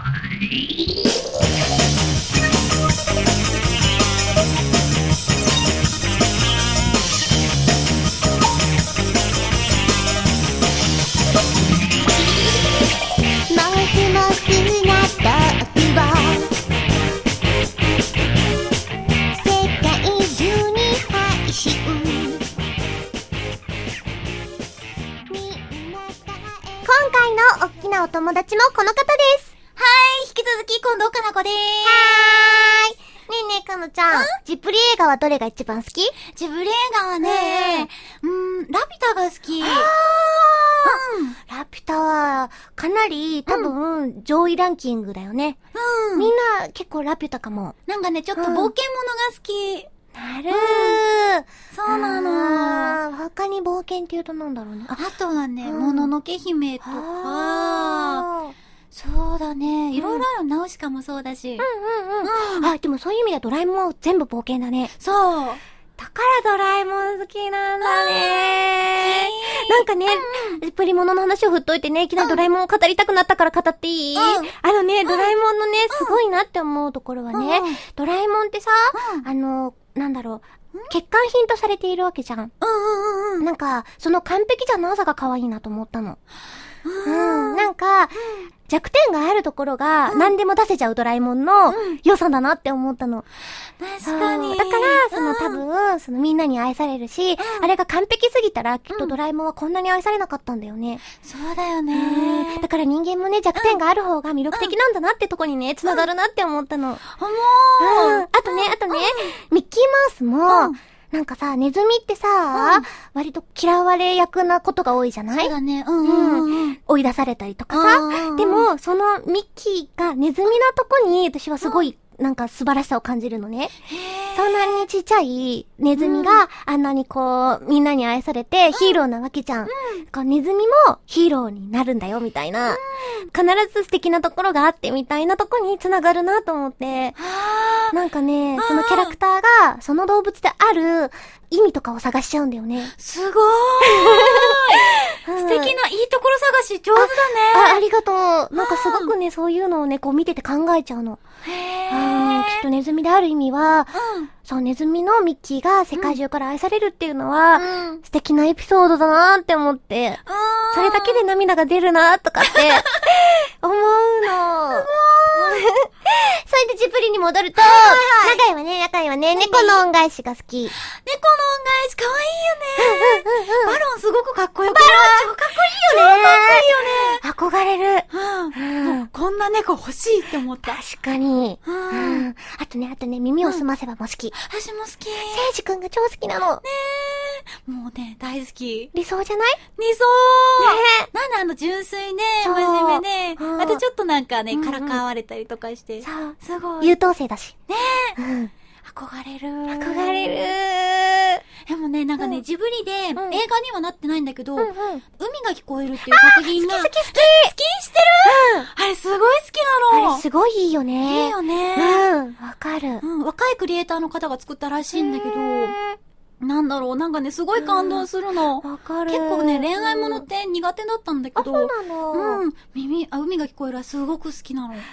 お友達もこの方です。 はい、引き続き近藤かな子でーす。 はーい。ねえねえかのちゃん、ジブリ映画はどれが一番好き？ ジブリ映画はね、ラピュタが好き。 ラピュタは、かなり、多分、上位ランキングだよね。みんな、結構ラピュタかも。 なんかね、ちょっと冒険者が好き。 なるそうなの。 他に冒険って言うとなんだろうね。 あとはね、もののけ姫とか、そうだね、いろいろある。ナウシカもそうだし。 あ、でもそういう意味ではドラえもん全部冒険だね。 そう。 だからドラえもん好きなんだね。なんかね、プリモノの話を振っといてね、いきなりドラえもんを語りたくなったから語っていい？ドラえもんのね、すごいなって思うところはね、ドラえもんってさ、なんだろう、欠陥品とされているわけじゃん。なんか、その完璧じゃなさが可愛いなと思ったの。なんか、弱点があるところが何でも出せちゃうドラえもんの良さだなって思ったの。 確かに。 だから、多分、みんなに愛されるし、あれが完璧すぎたら、きっとドラえもんはこんなに愛されなかったんだよね。 そうだよね。 だから人間もね、弱点がある方が魅力的なんだなってとこにね、繋がるなって思ったの。あとね、ミッキーマウスも、なんかさ、ネズミってさ、割と嫌われ役なことが多いじゃない？ そうだね。 追い出されたりとかさ。でも、そのミッキーがネズミなとこに、私はすごい、なんか素晴らしさを感じるのね。そんなにちっちゃいネズミがあんなにこうみんなに愛されてヒーローなわけじゃん。こうネズミもヒーローになるんだよみたいな。必ず素敵なところがあってみたいなとこに繋がるなと思って。なんかね、そのキャラクターがその動物である意味とかを探しちゃうんだよね。 すごーい。素敵ないいところ探し上手だね。 ありがとう。なんかすごくね、そういうのをね、こう見てて考えちゃうの。きっとネズミである意味は、そう、ネズミのミッキーが世界中から愛されるっていうのは、素敵なエピソードだなって思って、それだけで涙が出るなとかって思うの。それでジブリに戻ると、仲いいわね、猫の恩返しが好き。 猫の恩返しかわいいよね。バロンすごくかっこよくない？ バロン超かっこいいよね。超かっこいいよね。憧れる。 こんな猫欲しいって思った。 確かに。あとね、耳をすませばも好き。 私も好き。 聖司くんが超好きなの。 もうね、大好き。 理想じゃない？ 理想なんで純粋ね、真面目ね。またちょっとなんかね、からかわれたりとかして。 そう。 すごい。 優等生だし。 憧れる。 憧れる。 でもね、なんかね、ジブリで映画にはなってないんだけど、海が聞こえるっていう作品が。 好き知ってる？あれすごい好きなの。 あれすごいいいよね。 いいよね。 わかる。 若いクリエイターの方が作ったらしいんだけど、なんだろう、なんかね、すごい感動するの。 わかる。 結構ね、恋愛ものって苦手だったんだけど、 そうなの。 海が聞こえるはすごく好きなの。わか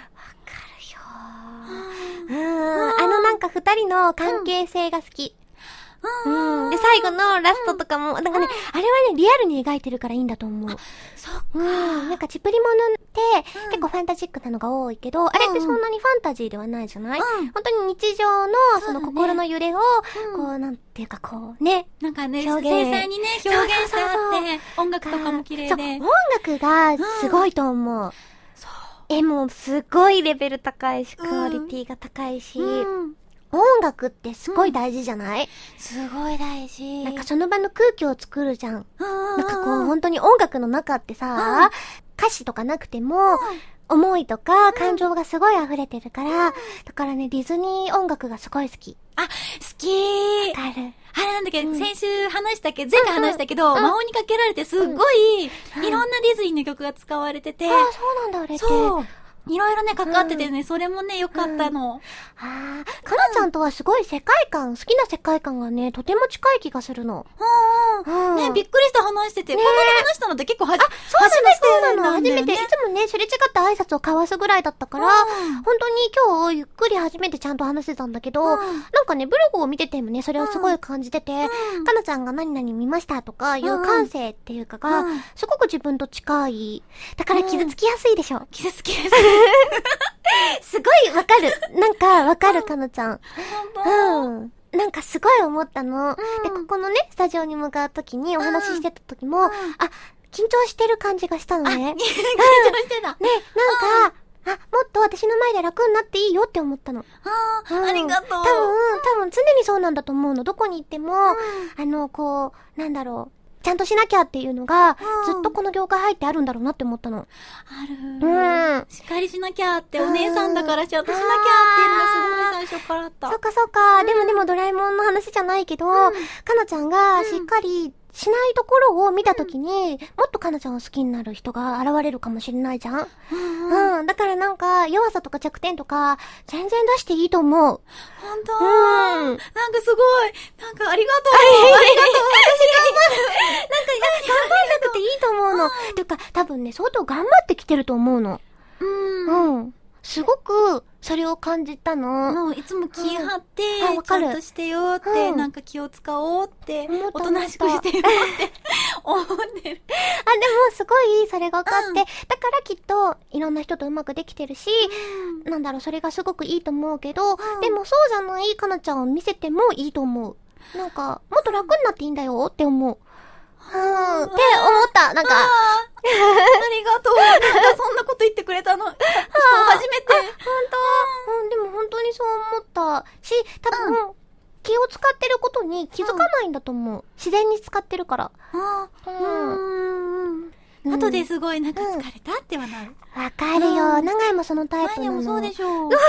るよ。なんか二人の関係性が好き。で、最後のラストとかも、なんかね、あれはね、リアルに描いてるからいいんだと思う。 そっか。 なんかジブリものって結構ファンタジックなのが多いけど、あれってそんなにファンタジーではないじゃない？本当に日常のその心の揺れを、こう、なんていうかこう、ね。 なんかね、繊細にね、表現してあって、音楽とかも綺麗で。 そう、音楽がすごいと思う。絵もすごいレベル高いし、クオリティが高いし、音楽ってすごい大事じゃない？ すごい大事。 なんかその場の空気を作るじゃん。なんかこう本当に音楽の中ってさ、歌詞とかなくても、思いとか感情がすごい溢れてるから、だからね、ディズニー音楽がすごい好き。 好き。 わかる。 あれなんだっけ、先週前回話したけど、魔法にかけられてすっごい、いろんなディズニーの曲が使われてて。 そうなんだ、あれって。 そう。いろいろね、かかっててね、それもね、良かったの。 かなちゃんとはすごい好きな世界観がね、とても近い気がするの。 ね、びっくりした話してて、こんなに話したのって結構初めてなんだよね。 初めて、いつもね、すれ違って挨拶を交わすぐらいだったから、本当に今日ゆっくり初めてちゃんと話してたんだけど、なんかね、ブログを見ててもね、それをすごい感じてて、かなちゃんが何々見ましたとかいう感性っていうかが、すごく自分と近い。だから傷つきやすいでしょ。 傷つきやすい。 すごいわかる。なんかわかる、かなちゃん。なんかすごい思ったの。で、ここのね、スタジオに向かうときにお話ししてたときも、緊張してる感じがしたのね。 緊張してた。 ね、なんか、もっと私の前で楽になっていいよって思ったの。 ありがとう。多分常にそうなんだと思うの。どこに行っても、こう、なんだろう。ちゃんとしなきゃっていうのが、ずっとこの業界入ってあるんだろうなって思ったの。 ある。しっかりしなきゃって、お姉さんだからちゃんとしなきゃっていうのがすごい最初からあった。 そっかそっか。でもドラえもんの話じゃないけど、かなちゃんがしっかりしないところを見たときに、もっとかなちゃんを好きになる人が現れるかもしれないじゃん。だからなんか、弱さとか弱点とか、全然出していいと思う。 ほんとなんかすごい。なんかありがとう。私頑張る。 頑張んなくていいと思うの。ていうか、多分ね、相当頑張ってきてると思うの。すごく、それを感じたの。 もういつも気張って、ちゃんとしてよって、なんか気を使おうって、おとなしくしてよって思ってる。 でもすごいそれが分かって、だからきっといろんな人とうまくできてるし、なんだろう、それがすごくいいと思うけど、でもそうじゃないかなちゃんを見せてもいいと思う。なんか、もっと楽になっていいんだよって思う。って思った。なんか。 ありがとう。なんかそんなこと言ってくれたの。初めて。 本当。でも本当にそう思ったし、多分、気を使ってることに気づかないんだと思う。自然に使ってるから。 後ですごいなんか疲れたってはなる。 わかるよ。長井もそのタイプなの。 もそうでしょう。す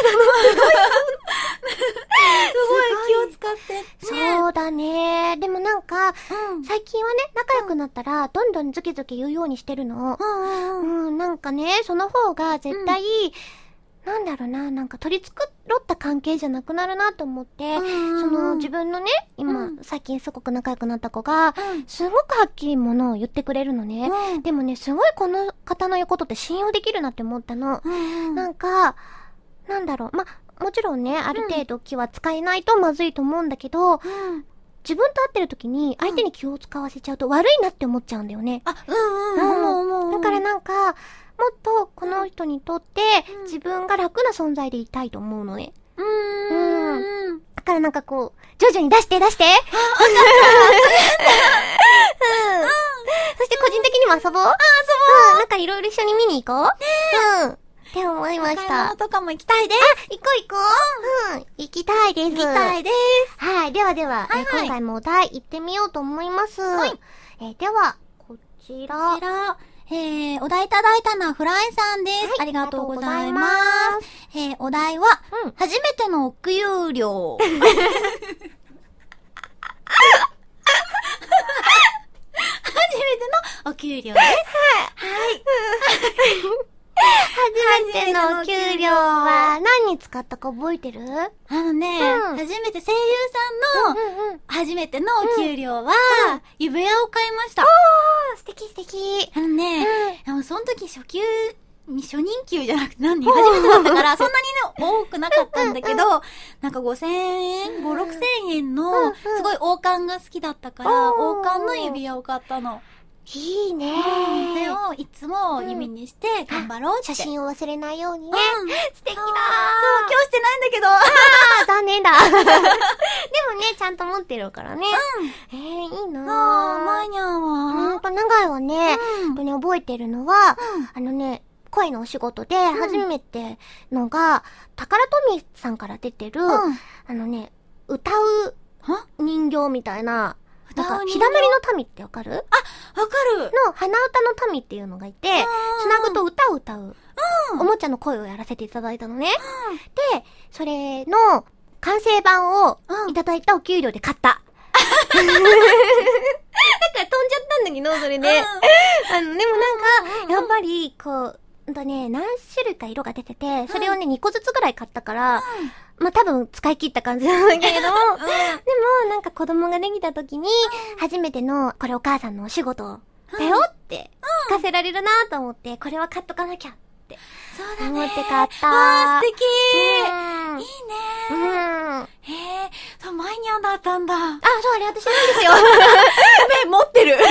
ごい気を使って。 そうだね。でもなんか、最近はね、仲良くなったら、どんどんズキズキ言うようにしてるの。なんかね、その方が絶対、なんだろうな、なんか取り繕った関係じゃなくなるなと思って、その自分のね、今、最近すごく仲良くなった子が、すごくはっきりものを言ってくれるのね。でもね、すごいこの方の言うことって信用できるなって思ったの。なんか、なんだろう、もちろんね、ある程度気は使えないとまずいと思うんだけど、自分と会ってる時に相手に気を使わせちゃうと悪いなって思っちゃうんだよね。だからなんか、もっとこの人にとって自分が楽な存在でいたいと思うのね。だからなんかこう、徐々に出して。そして個人的にも遊ぼう。なんかいろいろ一緒に見に行こう。って思いました。 買い物とかも行きたいです。 行こう。行きたいです。はい。では、今回もお題行ってみようと思います。では、こちら。 お題いただいたのはフライさんです。ありがとうございます。お題は、初めてのお給料。初めてのお給料です。はい。 初めてのお給料は何に使ったか覚えてる？ 初めて声優さんの初めてのお給料は指輪を買いました。 素敵。 その時初任給じゃなくて初めてだったからそんなにね多くなかったんだけど、なんか5000円、5、6000円のすごい王冠が好きだったから、王冠の指輪を買ったの。 いいね。 それをいつも耳にして頑張ろうって。 写真を忘れないようにね。素敵だー。そう、 今日してないんだけど。 残念だ。でもね、ちゃんと持ってるからね。いいなー。 マイニャンは長井はね、本当に覚えてるのは、声のお仕事で初めてのが、タカラトミーさんから出てる、歌う人形みたいな、なんか、ひだまりの民ってわかる？ わかるの、鼻歌の民っていうのがいて、つなぐと歌を歌う、おもちゃの声をやらせていただいたのね。で、それの、完成版をいただいたお給料で買った。だから飛んじゃったんだけど、それで。でもなんか、やっぱり、こう、 何種類か色が出てて、それをね、2個ずつぐらい買ったから、まあ、多分使い切った感じなんだけれども、でも、なんか子供ができた時に、初めての、これお母さんのお仕事だよって聞かせられるなと思って、これは買っとかなきゃって思って買った。 わー、素敵いいいねそう、マイニャンだったんだ。 そう、あれ私なんですよ。 ごめん、持ってる。 びっくり。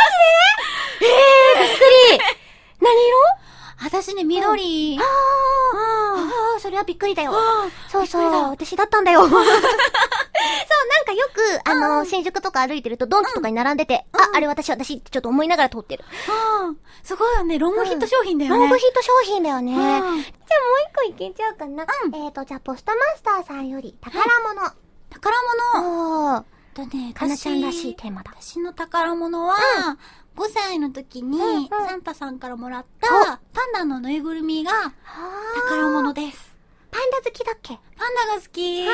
何色？ 私ね、緑。 それはびっくりだよ。そうそう、私だったんだよ。そう、なんかよく、新宿とか歩いてるとドンキとかに並んでて、あれ私ってちょっと思いながら通ってる。 すごいよね、ロングヒット商品だよね。 ロングヒット商品だよね。じゃあもう一個いけちゃうかな。じゃあポストマスターさんより宝物。 宝物かなちゃんらしいテーマだ。 私の宝物は、5歳の時に、サンタさんからもらったパンダのぬいぐるみが宝物です。 パンダ好きだっけ？ パンダが好き。そう。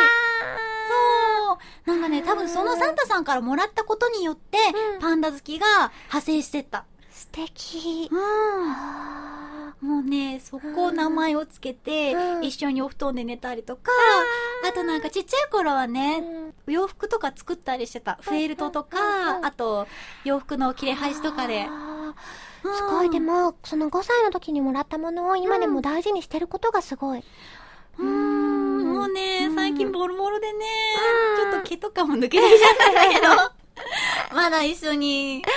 なんかね、多分そのサンタさんからもらったことによって、パンダ好きが派生してった。 素敵。 もうね、そこ名前をつけて、一緒にお布団で寝たりとか、あとなんかちっちゃい頃はね、洋服とか作ったりしてた。フェルトとか、あと洋服の切れ端とかで。 すごい、でも、その5歳の時にもらったものを今でも大事にしてることがすごい。 もうね、最近ボロボロでね、ちょっと毛とかも抜けてきちゃったんだけど、まだ一緒にいる。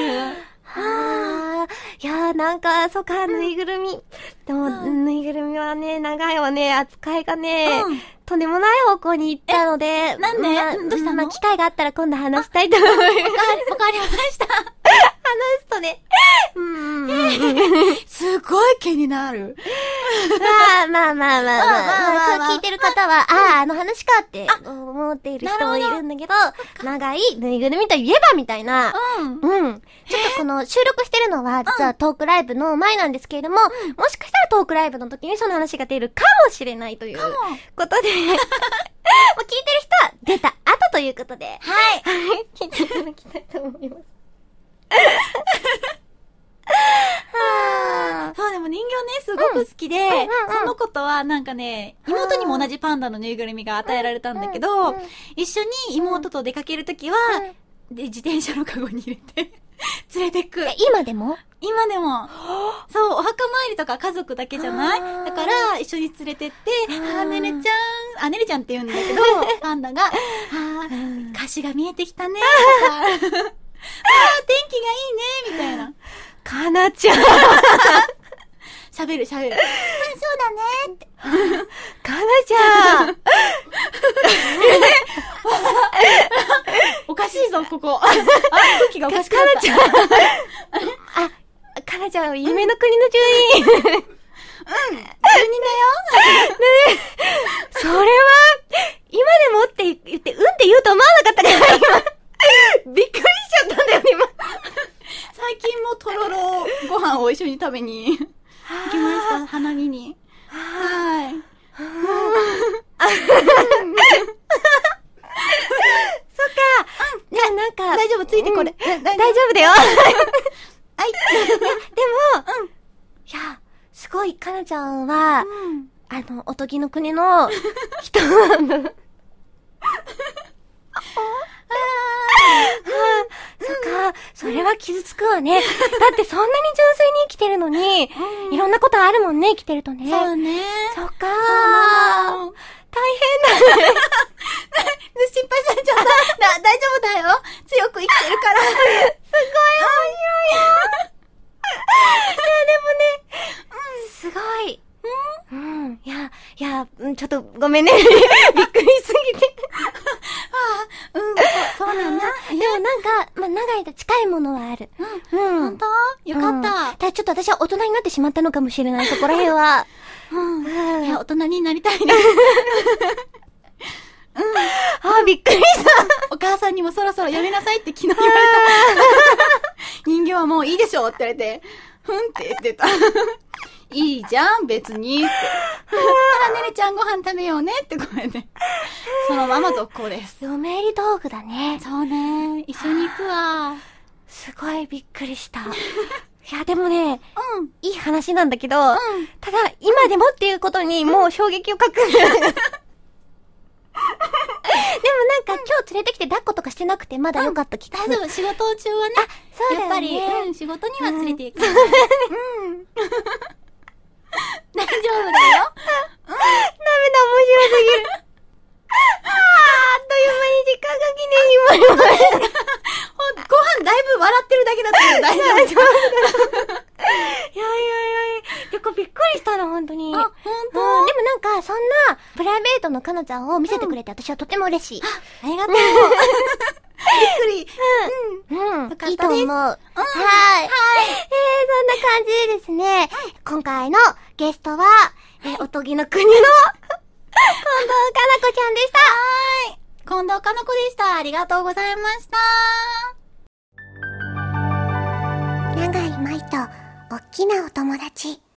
いやーなんか、そっか、ぬいぐるみ。でも、ぬいぐるみはね、長いわね、扱いがね、とんでもない方向に行ったので、 なんでどうしたの？ 機会があったら今度話したいと思います。 わかりました。話すとね、 すごい気になる。 まあ、聞いてる方は、あの話かって思っている人もいるんだけど、長いぬいぐるみといえばみたいな、ちょっとこの収録してるのは、実はトークライブの前なんですけれども、もしかしたらトークライブの時にその話が出るかもしれないということで、もう聞いてる人は出た後ということで、聞いていただきたいと思います。 そう、でも人形ね、すごく好きで、その子とはなんかね、妹にも同じパンダのぬいぐるみが与えられたんだけど、一緒に妹と出かけるときは、で、自転車のカゴに入れて、連れてく。 今でも？ 今でも。そう、お墓参りとか家族だけじゃない？だから、一緒に連れてって、ねねちゃん、ねねちゃんって言うんだけど、パンダが、歌詞が見えてきたね、とか、天気がいいね、みたいな。 かなちゃん喋る。そうだねって。 かなちゃんおかしいぞ、ここ。空気がおかしくなった。 かなちゃん、夢の国の住人。 住人だよ。 それは、今でもって言って、って言うと思わなかったから、今。びっくりしちゃったんだよね、今。 最近もとろろご飯を一緒に食べに行きました、花見に。はい。そっか。じゃあなんか。 大丈夫、ついてこれ。 大丈夫だよ。はい。でも、いや、すごい、かなちゃんは、おとぎの国の人なんだ。そっか、それは傷つくわね。だってそんなに純粋に生きてるのに、いろんなことあるもんね、生きてるとね。 そうね。 そっかー。大変だね。 心配されちゃった。大丈夫だよ。強く生きてるから。すごい面白いよ。 でもね、すごい。いや、ちょっとごめんね。びっくりすぎて。 そうなんだ。 でもなんか、長い間近いものはある。 本当？よかった。 ただちょっと私は大人になってしまったのかもしれない、そこら辺は。 いや、大人になりたいね。 びっくりした。 お母さんにもそろそろやめなさいって昨日言われた。人形はもういいでしょって言われて、ふんって言ってた。いいじゃん、別にって。ほら、ねねちゃんご飯食べようねってこうやって。そのまま続行です。 嫁入り道具だね。 そうね。一緒に行くわ。 すごいびっくりした。いいや、でもね、 うん。 いい話なんだけど、 うん。 ただ、今でもっていうことにもう衝撃を書く。でもなんか今日連れてきて抱っことかしてなくてまだ良かった気がする。 大丈夫、仕事中はね。 そうだよね。 やっぱり、仕事には連れて行く。うん。大丈夫だよ。 ダメだ、面白すぎる。あっという間に時間が記念にもりました。 ご飯だいぶ笑ってるだけだったけど大丈夫。 いや、てかびっくりしたの、本当に。 あ、ほんと？ でもなんか、そんな、プライベートのかなちゃんを見せてくれて、私はとても嬉しい。 ありがとう。びっくり。 うん。 よかったです。 いいと思う。はい。そんな感じでですね、今回のゲストは、おとぎの国の、近藤かなこちゃんでした。 近藤かな子でした。ありがとうございました。 長い舞と、おっきなお友達。